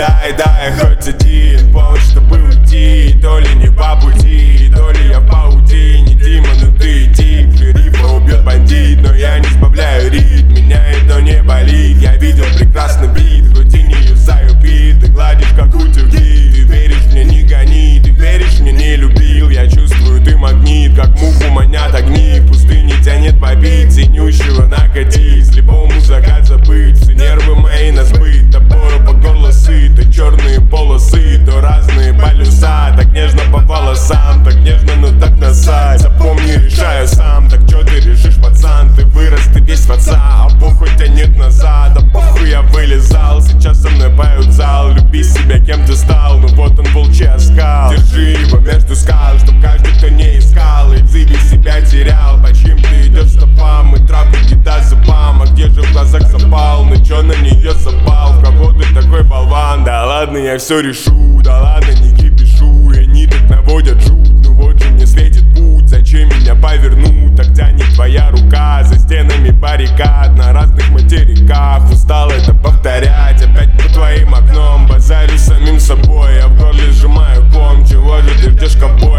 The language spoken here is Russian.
дай хоть один повод, чтобы уйти. То ли не по пути, то ли я в паутине. Дима, ну ты тип, шерифа убьет бандит, но я не сбавляю ритм, меня это не болит. Я видел прекрасный вид, хоть и не юзаю бит. Ты гладишь как утюги, ты веришь мне, не гони. Ты веришь мне, не любил, я чувствую, ты магнит. Как муху манят огни, в пустыне тянет побить. Синющего накатить, слепому закат забыть. Все нервы мои на сбыт, топору по горло сыты. Черные полосы, то разные полюса. Так нежно по волосам, так нежно, но так насать. Запомни, решаю сам, так чё ты решишь, пацан? Ты вырос, ты весь в отца, а похуй тянет назад. А похуй я вылезал, сейчас со мной поют зал. Люби себя, кем ты стал, ну вот он волчий оскал. Держи его между скал, чтоб каждый, кто не искал, и в зыбе себя терял. По чьим ты идешь стопам, и травку кидай зубам. А где же в глазах запал, ну чё на нее запал? В кого ты такой болван? Да ладно, я все решу, да ладно, не кипишу. И они так наводят жуть, ну вот же мне светит путь. Зачем меня повернуть, так тянет твоя рука. За стенами баррикад, на разных материках. Устал это повторять, опять по твоим окном. Базарю самим собой, я в горле сжимаю ком. Чего же ты ждешь, ковбой?